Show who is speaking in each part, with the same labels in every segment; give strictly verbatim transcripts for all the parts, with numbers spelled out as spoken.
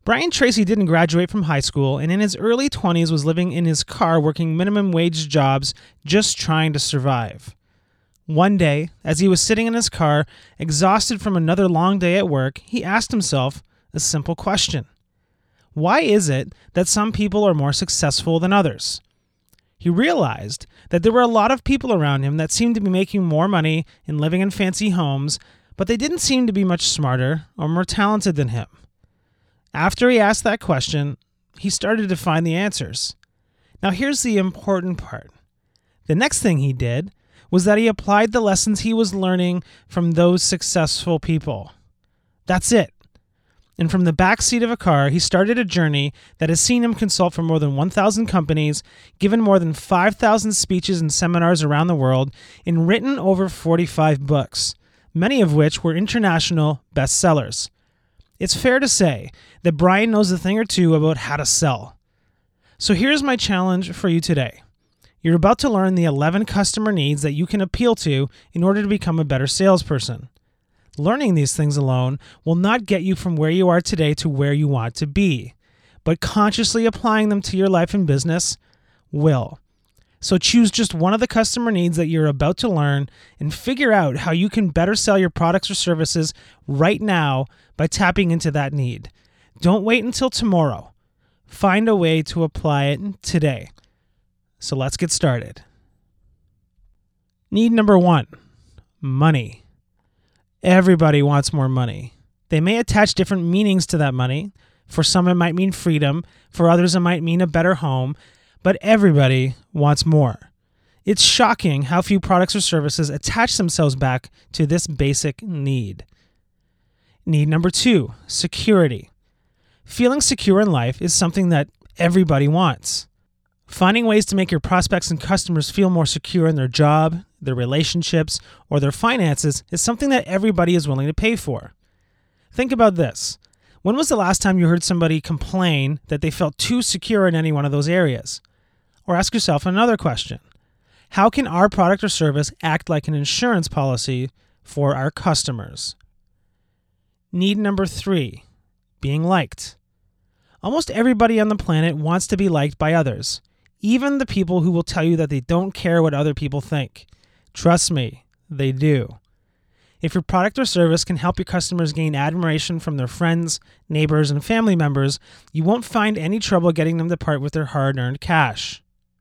Speaker 1: Brian Tracy didn't graduate from high school, and in his early twenties was living in his car working minimum wage jobs just trying to survive. One day, as he was sitting in his car, exhausted from another long day at work, he asked himself a simple question. Why is it that some people are more successful than others? He realized that there were a lot of people around him that seemed to be making more money and living in fancy homes, but they didn't seem to be much smarter or more talented than him. After he asked that question, he started to find the answers. Now here's the important part. The next thing he did was that he applied the lessons he was learning from those successful people. That's it. And from the back seat of a car, he started a journey that has seen him consult for more than one thousand companies, given more than five thousand speeches and seminars around the world, and written over forty-five books, many of which were international bestsellers. It's fair to say that Brian knows a thing or two about how to sell. So here's my challenge for you today. You're about to learn the eleven customer needs that you can appeal to in order to become a better salesperson. Learning these things alone will not get you from where you are today to where you want to be, but consciously applying them to your life and business will. So choose just one of the customer needs that you're about to learn and figure out how you can better sell your products or services right now by tapping into that need. Don't wait until tomorrow. Find a way to apply it today. So let's get started. Need number one, money. Everybody wants more money. They may attach different meanings to that money. For some, it might mean freedom. For others, it might mean a better home. But everybody wants more. It's shocking how few products or services attach themselves back to this basic need. Need number two, security. Feeling secure in life is something that everybody wants. Finding ways to make your prospects and customers feel more secure in their job, their relationships, or their finances is something that everybody is willing to pay for. Think about this. When was the last time you heard somebody complain that they felt too secure in any one of those areas? Or ask yourself another question. How can our product or service act like an insurance policy for our customers? Need number three, being liked. Almost everybody on the planet wants to be liked by others, even the people who will tell you that they don't care what other people think. Trust me, they do. If your product or service can help your customers gain admiration from their friends, neighbors, and family members, you won't find any trouble getting them to part with their hard-earned cash.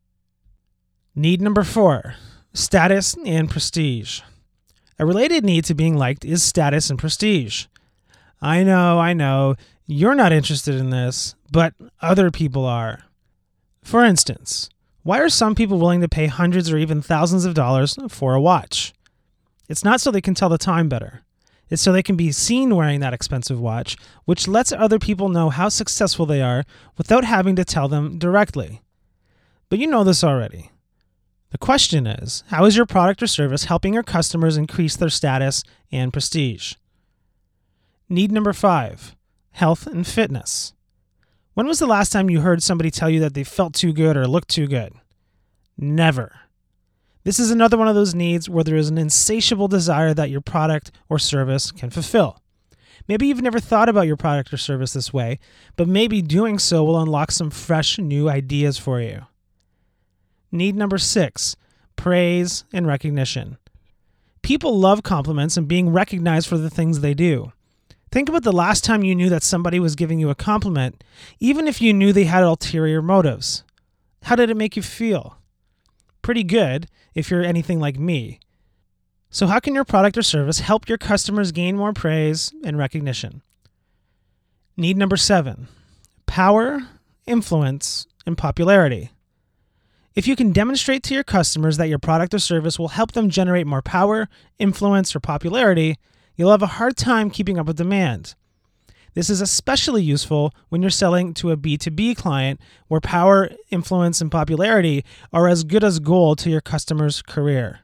Speaker 1: Need number four, status and prestige. A related need to being liked is status and prestige. I know, I know, you're not interested in this, but other people are. For instance, why are some people willing to pay hundreds or even thousands of dollars for a watch? It's not so they can tell the time better. It's so they can be seen wearing that expensive watch, which lets other people know how successful they are without having to tell them directly. But you know this already. The question is, how is your product or service helping your customers increase their status and prestige? Need number five, health and fitness. When was the last time you heard somebody tell you that they felt too good or looked too good? Never. This is another one of those needs where there is an insatiable desire that your product or service can fulfill. Maybe you've never thought about your product or service this way, but maybe doing so will unlock some fresh new ideas for you. Need number six, praise and recognition. People love compliments and being recognized for the things they do. Think about the last time you knew that somebody was giving you a compliment, even if you knew they had ulterior motives. How did it make you feel? Pretty good, if you're anything like me. So how can your product or service help your customers gain more praise and recognition? Need number seven, power, influence, and popularity. If you can demonstrate to your customers that your product or service will help them generate more power, influence, or popularity, you'll have a hard time keeping up with demand. This is especially useful when you're selling to a B two B client where power, influence, and popularity are as good as gold to your customer's career.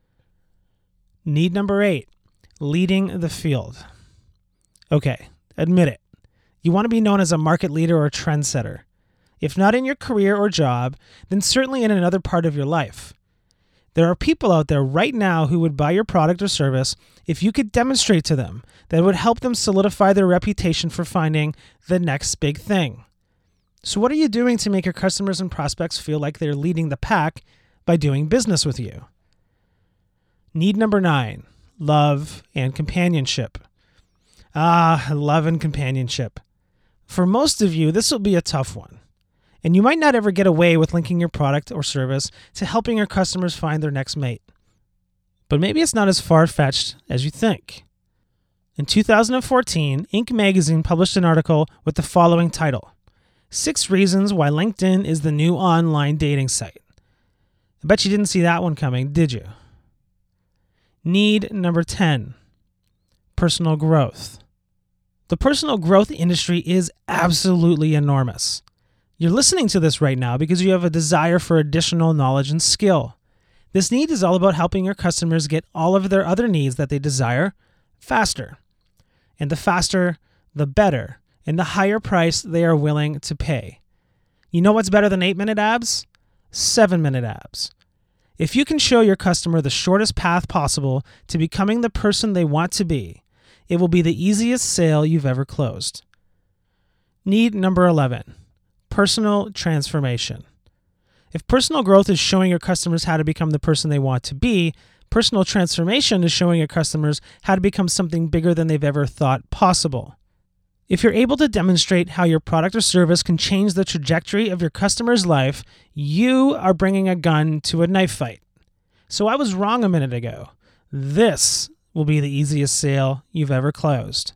Speaker 1: Need number eight, leading the field. Okay, admit it. You want to be known as a market leader or a trendsetter. If not in your career or job, then certainly in another part of your life. There are people out there right now who would buy your product or service if you could demonstrate to them that it would help them solidify their reputation for finding the next big thing. So what are you doing to make your customers and prospects feel like they're leading the pack by doing business with you? Need number nine, love and companionship. Ah, love and companionship. For most of you, this will be a tough one. And you might not ever get away with linking your product or service to helping your customers find their next mate. But maybe it's not as far-fetched as you think. In two thousand fourteen, Inc magazine published an article with the following title: Six Reasons Why LinkedIn is the New Online Dating Site. I bet you didn't see that one coming, did you? Need number ten, personal growth. The personal growth industry is absolutely enormous. You're listening to this right now because you have a desire for additional knowledge and skill. This need is all about helping your customers get all of their other needs that they desire faster. And the faster, the better, and the higher price they are willing to pay. You know what's better than eight-minute abs? Seven-minute abs. If you can show your customer the shortest path possible to becoming the person they want to be, it will be the easiest sale you've ever closed. Need number eleven, personal transformation. If personal growth is showing your customers how to become the person they want to be, personal transformation is showing your customers how to become something bigger than they've ever thought possible. If you're able to demonstrate how your product or service can change the trajectory of your customer's life, you are bringing a gun to a knife fight. So I was wrong a minute ago. This will be the easiest sale you've ever closed.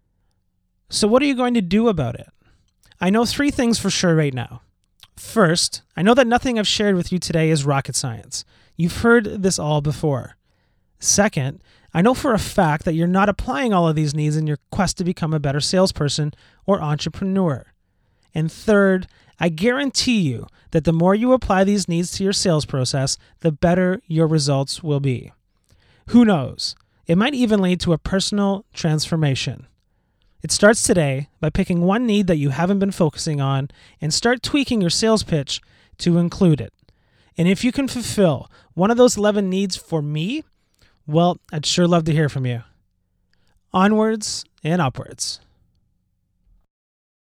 Speaker 1: So what are you going to do about it? I know three things for sure right now. First, I know that nothing I've shared with you today is rocket science. You've heard this all before. Second, I know for a fact that you're not applying all of these needs in your quest to become a better salesperson or entrepreneur. And third, I guarantee you that the more you apply these needs to your sales process, the better your results will be. Who knows? It might even lead to a personal transformation. It starts today by picking one need that you haven't been focusing on and start tweaking your sales pitch to include it. And if you can fulfill one of those eleven needs for me, well, I'd sure love to hear from you. Onwards and upwards.